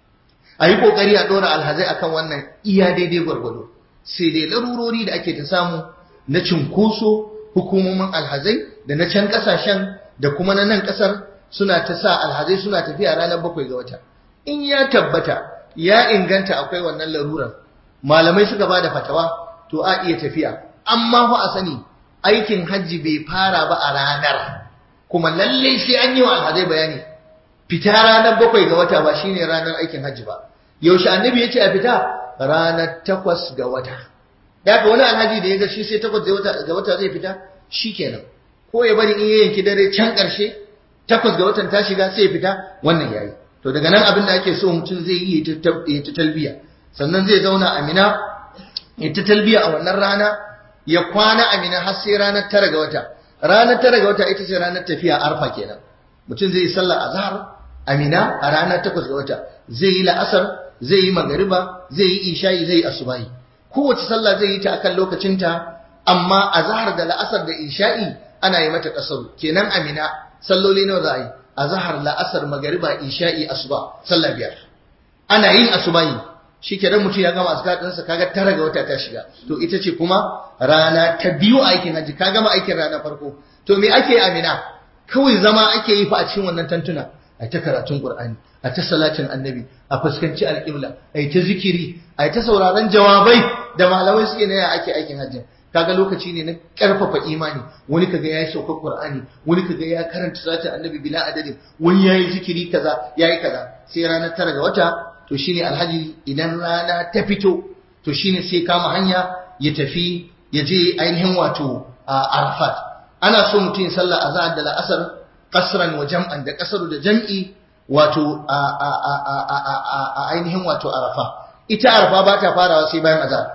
A yi ƙoƙari a ɗora alhazai akan wannan iya daidai gwargwado. Sai dai larurori da ake ta samu na cinkoso, hukumomin alhazai da na can ƙasashen da kuma na nan ƙasar suna ta sa alhazai suna tafiya ranar bakwai ga wata. In ya tabbata ya inganta akwai wannan larurar, malamai suka ba da fatawa, to a iya tafiya. Amma fa a sani aikin hajji bai fara ba a ranar, kuma lalle sai an yi wa alhazai bayani. Fita ranar bakwai ga wata ba shine ranar aikin hajji ba. Yaushe annabi ya ce a fita? Ranar takwas ga wata. Da haka wani alhaji da ya ga shi sai takwas ga wata zai fita, shi kenan. Ko ya bari in ya yanki dare can ƙarshe, takwas ga watan ta shiga sai ya fita, wannan yayi. To daga nan abin da ake so mutum zai yi ya ta talbiya. Sannan zai zauna a Mina, ya ta talbiya a wannan rana, ya kwana a Mina har sai ranar tara ga wata. Ranar tara ga wata ita ce ranar tafiya Arfa kenan. Mutum zai yi sallar azhar a Mina a ranar takwas ga wata, zai yi la'asar, zai yi magariba, zai yi isha'i, zai yi asubahi. Kowace sallah zai yi ta akan lokacinta, amma azhar da la'asar da isha'i ana yi mata kasar. Kenan a Mina salloli nawa za a yi? Azhar, la'asar, magariba, isha'i, asuba, sallah biyar. Ana yin asubahi, shikenan mutum ya gama azkar ɗinsa, kaga tara ga wata ta shiga. To ita ce kuma rana ta biyu a aikin hajji, ka gama aikin rana farko. To me ake a Mina? Kawai zama ake yi fa a cikin wannan tantuna, a ta karatun Qur'ani, a ta salatin annabi, a fuskanci alƙibla, a ta zikiri, a ta sauraron jawabai da malamai suke na ya ake aikin hajji. Kaga lokaci ne na ƙarfafa imani. Wani kaga yayi saukar Qur'ani, wani kaga ya karanta salatin annabi bila adadin, wani yayi zikiri kaza, yayi kaza. Sai ranar tara ga wata, to shine alhaji idan rana ta fito, to shine sai kama hanya ya tafi ya je ainihin wato a Arafat. Ana so mutum ya sallar azhar da la'asar kasran wa jam'an, da kasaru da jam'i, wato a a a a a ainihin wato Arafa. Ita Arafa ba ta farawa sai bayan azhar,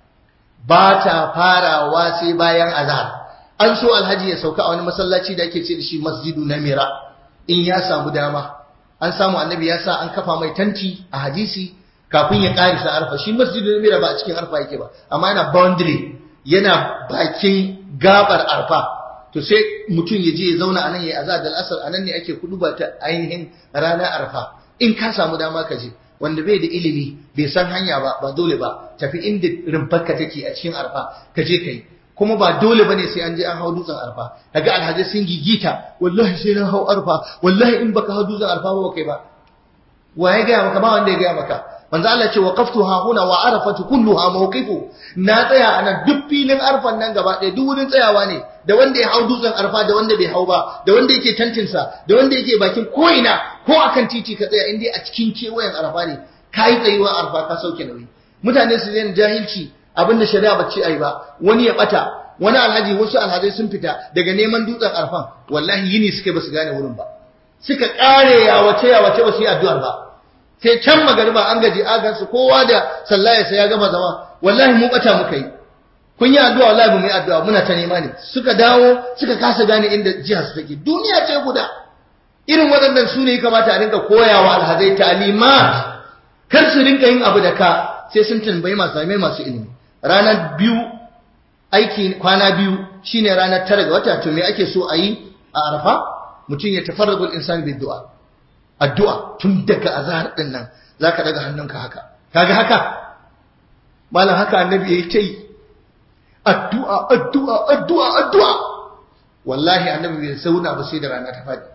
ba ta farawa sai bayan azhar. An so alhaji ya sauka a wani masallaci da ake ce da shi Masjidu Namira in ya samu dama. An samu annabi ya sa an kafa mai tanti a hadisi kafin ya karisa Arafa. Shi Masjidu Namira ba a cikin Arafa yake ba, amma yana boundary, yana bakin gabar Arafa. To sai mutum ya je ya zauna a nan ya yi azhar da al'asar, a nan ne ake kuduba ta ainihin ranar Arafa. In ka samu dama ka je, wanda bai da ilimi bai san hanya ba, ba dole ba, tafi inda rumfarka take a cikin Arafa ka je ka yi. Kuma ba dole bane sai an je an hau dutsen Arafa. Kaga alhaji sun gigita, wallahi sai na hau Arafa, wallahi in baka hau dutsen Arafa ba kai ba. Wa ya gaya maka? Ba wanda ya gaya maka. Manzo Allah ce waqaftu ha huna wa arafatu kulluha mawqifu. Na tsaya ana duk filin Arfan nan gaba ɗaya, duk wurin tsayawa ne, da wanda ya hau dutsen Arfa da wanda bai hau ba, da wanda yake tantinsa, da wanda yake bakin ko'ina, ko akan titi ka tsaya in dai a cikin kewayen Arfa ne, kai tsayuwa Arfa ka sauke nauyi. Mutane su zai jahilci abinda shari'a bace ai ba, wani ya bata, wani alhaji, wasu alhazai sun fita daga neman dutsen Arfan, wallahi yini suke ba su gane wurin ba. suka kare ya wace ya wace ba su yi addu'ar ba sai can magariba an gaji agansu kowa da sallaya sai ya gama zama wallahi mu bata muka yi kun yi addu'a wallahi ba mu yi addu'a muna ta nema ne suka dawo suka kasa gane inda jihar su take duniya ce guda irin waɗannan su ne kamata a rinka koyawa alhazai ta'limat kar su rinka yin abu da ka sai sun tambayi masu mai masu ilimi ranar biyu aiki kwana biyu shine ranar tara ga wata to me ake so a yi a arafa mutum ya tafarrabul insan bi du'a addu'a tun daga azhar din nan zaka daga hannunka haka kaga haka malam haka annabi yayi tai addu'a addu'a addu'a addu'a wallahi annabi bai sauna ba sai da rana ta fadi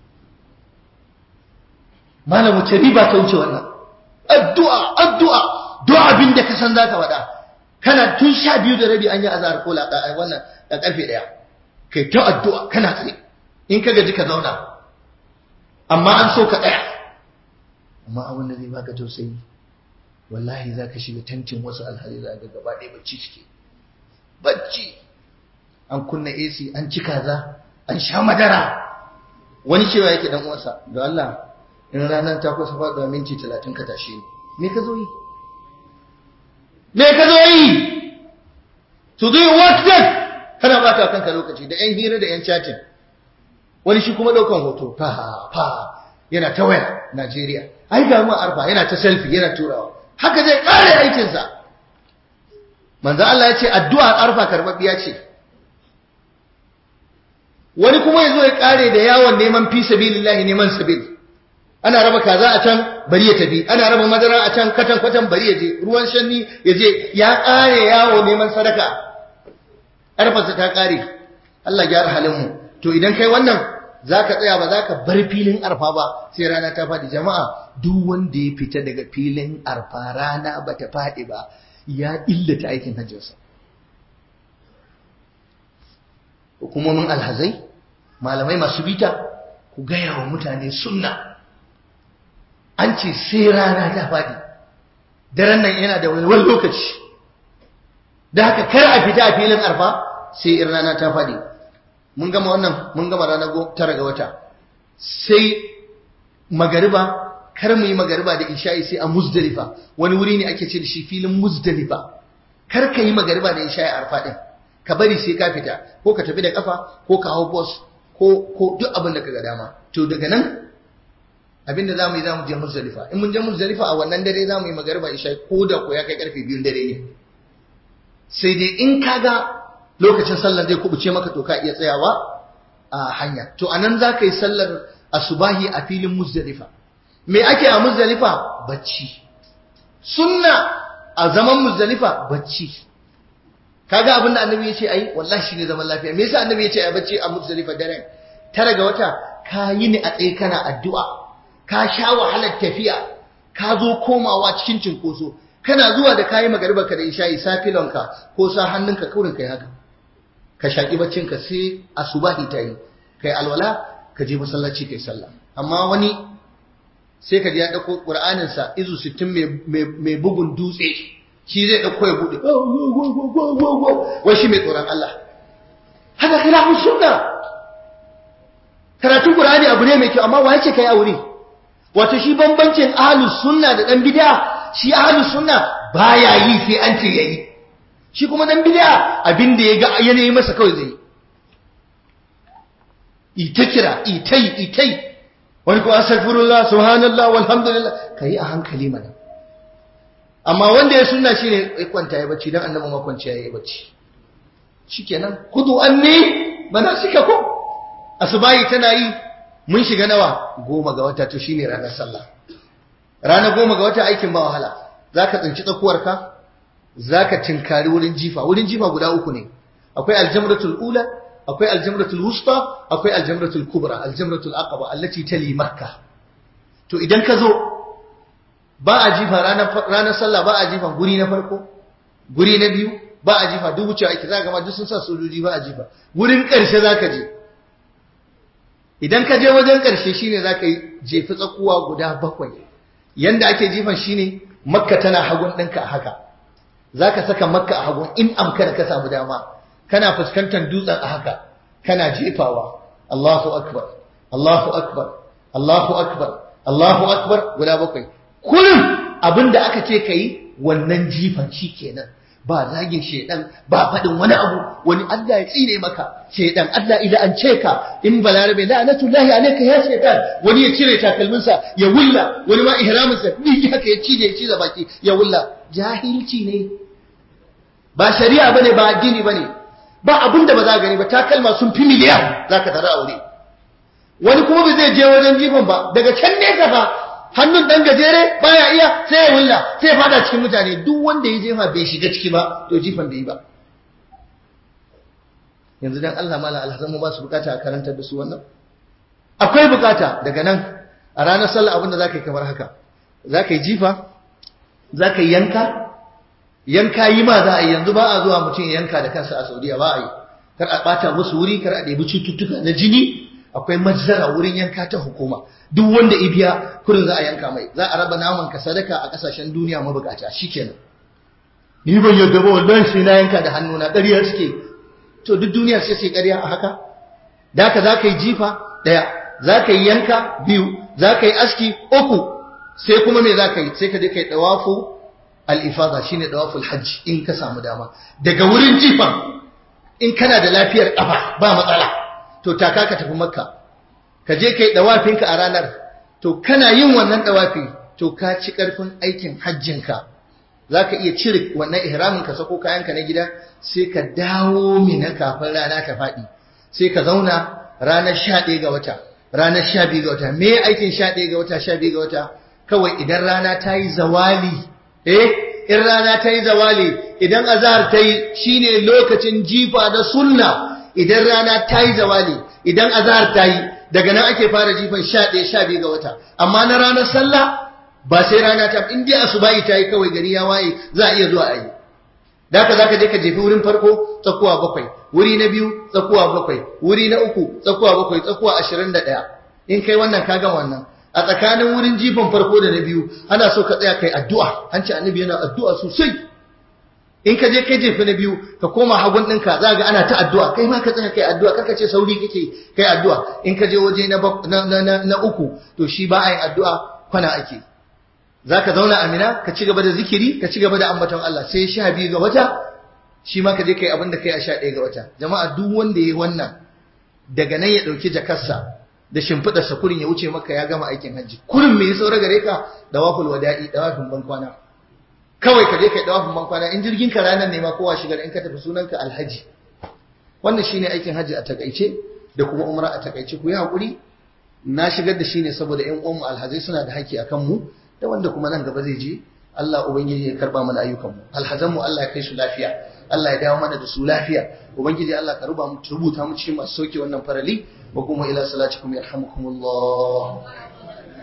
malam wace riba ta wuce wannan addu'a addu'a du'a abin da ka san zaka wada kana tun sha biyu da rabi an yi azhar ko la wannan da karfe daya kai ta addu'a kana tsaye in ka gaji ka zauna amma an so ka tsaya amma abin da zai baka tausayi wallahi zaka shiga tantin wasu alhali za ka gaba ɗaya bacci cike bacci an kunna A C an ci kaza an sha madara wani cewa yake dan uwansa da Allah in ranar ta kusa faɗuwa minti talatin ka tashi me ka zo yi me ka zo yi to do what that kana bata kanka lokaci da yan hira da yan chatting wani shi kuma daukan hoto fa fa yana ta waya Najeriya ai ga mu arfa yana ta selfie yana turawa haka zai kare aikin sa manzo Allah ya ce addu'a arfa karbabbiya ce wani kuma yazo ya kare da yawon neman fi sabilillah neman sabil ana raba kaza a can bari ya tafi ana raba madara a can katan kwatan bari ya je ruwan shanni ya je ya kare yawo neman sadaka arfa ta kare Allah gyara halin mu to idan kai wannan zaka tsaya ba zaka bar filin arfa ba sai rana ta fadi jama'a duk wanda ya fita daga filin arfa rana bata fadi ba ya illata aikin hajjinsa hukumomin alhazai malamai masu bita ku gaya wa mutane sunna an ce sai rana ta fadi daren nan yana da wani lokaci da haka kar a fita a filin arfa sai in rana ta fadi mun gama wannan mun gama ranar tara ga wata sai magariba kar mu yi magariba da isha'i sai a muzdalifa wani wuri ne ake ce da shi filin muzdalifa kar ka yi magariba da isha'i a arfa din ka bari sai ka fita ko ka tafi da kafa ko ka hau bus ko ko duk abin da ka ga dama to daga nan abin da zamu yi zamu je muzdalifa in mun je muzdalifa a wannan dare zamu yi magariba isha'i ko da ko ya kai karfe biyun dare ne sai dai in kaga lokacin sallar zai kubuce maka to ka iya tsayawa a hanya to anan za ka yi sallar asubahi a filin muzdalifa me ake a muzdalifa bacci sunna a zaman muzdalifa bacci kaga abinda annabi ya ce ai wallahi shine zaman lafiya me yasa annabi ya ce ai bacci a muzdalifa daren tara ga wata ka yi ni a tsaye kana addu'a ka sha wahalar tafiya ka zo komawa cikin cinkoso kana zuwa da kayi magariba ka da isha'i safilonka ko sa hannunka kaurin kai haka ka shaki baccinka sai asubahi ta yi kai alwala ka je masallaci kai sallah amma wani sai ka je ya dauko qur'anin sa izu sittin mai bugun dutse shi zai dauko ya bude wai shi mai tsoron Allah haka khilafu sunna karatu qur'ani abu ne mai kyau amma wai ce kai a wuri wato shi bambancin ahlus sunna da dan bid'a shi ahlus sunna baya yi sai an ce yayi shi kuma dan bid'a abinda ya ga yanayi masa kawai zai ita kira itai itai wani ko astaghfirullah subhanallah walhamdulillah kai a hankali mana amma wanda ya sunna shine ya kwanta ya bacci dan annabi ma kwanta ya yi bacci shikenan kudu anni manasikakum asubai tana yi mun shiga nawa goma ga wata to shine ranar sallah ranar goma ga wata aikin ba wahala zaka tsinci tsakuwarka zaka tinkari wurin jifa wurin jifa guda uku ne akwai aljamratul ula akwai aljamratul wusta akwai aljamratul kubra aljamratul aqaba allati tali makkah to idan ka zo ba a jifa ranar ranar sallah ba a jifa guri na farko guri na biyu ba a jifa duk wuce ake zaka ma duk sun sa sojoji ba a jifa wurin karshe zaka je idan ka je wajen karshe shine zaka yi jefi tsakuwa guda bakwai yanda ake jifan shine makka tana hagun ɗinka a haka zaka saka makka a hagun in amkana ka samu dama kana fuskantar dutsen a haka kana jefawa Allahu akbar Allahu akbar Allahu akbar Allahu akbar guda bakwai kullum abinda aka ce kai wannan jifan shikenan ba zagin shedan ba fadin wani abu wani Allah ya tsine maka shedan Allah ila an ce ka in balarabe la'natullahi alayka ya shedan wani ya cire takalminsa ya wulla wani ma ihraminsa ni haka ya cije ya ciza baki ya wulla jahilci ne ba shari'a bane ba addini bane ba abinda ba za gani ba takalma sun fi miliyan zaka tara aure wani kuma ba zai je wajen jifan ba daga can nesa ba hannun dan gajere baya iya sai ya wulla sai ya fada cikin mutane duk wanda ya jefa bai shiga ciki ba to jifan bai yi ba yanzu dan Allah mala alhazamu ba su bukata a karantar da su wannan akwai bukata daga nan a ranar sallah abinda zaka yi kamar haka zaka yi jifa zaka yi yanka yanka yi ma za a yi yanzu ba a zuwa mutum yanka da kansa a Saudiya ba a yi kar a bata musu wuri kar a ɗebi cututtuka na jini akwai majzara wurin yanka ta hukuma duk wanda ibiya kurin za a yanka mai za a raba naman ka sadaka a kasashen duniya mabukata shikenan ni ban yadda ba wallahi sai na yanka da hannuna ƙarya suke to duk duniya sai sai ƙarya a haka da haka za ka yi jifa ɗaya za ka yi yanka biyu za ka yi aski uku sai kuma me za ka yi sai ka je ka yi dawafu al-ifada shine dawaful hajji in ka samu dama daga wurin jifan in kana da lafiyar kafa ba matsala to taka ka tafi makka ka je kai dawafinka a ranar to kana yin wannan dawafi to ka ci karfin aikin hajjinka zaka iya cire wannan ihramin ka sako kayanka na gida sai ka dawo mina kafin rana ta fadi sai ka zauna ranar sha ɗaya ga wata ranar sha biyu ga wata me aikin sha ɗaya ga wata sha biyu ga wata kawai idan rana ta yi zawali eh in rana ta yi zawali idan azhar ta yi shine lokacin jifa da sunna idan rana ta yi zawali idan azhar ta yi daga nan ake fara jifan sha ɗaya sha biyu ga wata amma na ranar sallah ba sai rana ta in dai asubahi ta yi kawai gari ya waye za a iya zuwa a yi da haka zaka je ka jefi wurin farko tsakuwa bakwai wuri na biyu tsakuwa bakwai wuri na uku tsakuwa bakwai tsakuwa ashirin da ɗaya in kai wannan ka ga wannan a tsakanin wurin jifan farko da na biyu ana so ka tsaya kai addu'a an ce annabi yana addu'a sosai in ka je kai jefi na biyu ka koma hagun ɗinka za ga ana ta addu'a kai ma ka tsaya kai addu'a karka ce sauri kake kai addu'a in ka je waje na na na uku to shi ba a yin addu'a kwana ake zaka zauna amina ka ci gaba da zikiri ka ci gaba da ambaton Allah sai sha biyu ga wata shi ma ka je kai abin da kai a sha ɗaya ga wata jama'a duk wanda yayi wannan daga nan ya dauki jakarsa da shimfidar sa kurin ya wuce maka ya gama aikin hajji kurin me ya saura gare ka dawaful wada'i dawafin bankwana kawai ka je kai dawafin bankwana in jirgin ka ranar ne ma kowa shigar in ka tafi sunanka alhaji wannan shine aikin hajji a takaice da kuma umra a takaice ku yi hakuri na shigar da shi ne saboda ƴan uwan mu alhazai suna da haƙƙi akan mu da wanda kuma nan gaba zai je Allah ubangiji ya karba mana ayyukan mu alhazan mu Allah ya kai su lafiya Allah ya dawo mana da su lafiya ubangiji Allah ka ruba mu rubuta mu cikin masu soke wannan farali wa kuma ila salatikum yarhamukumullah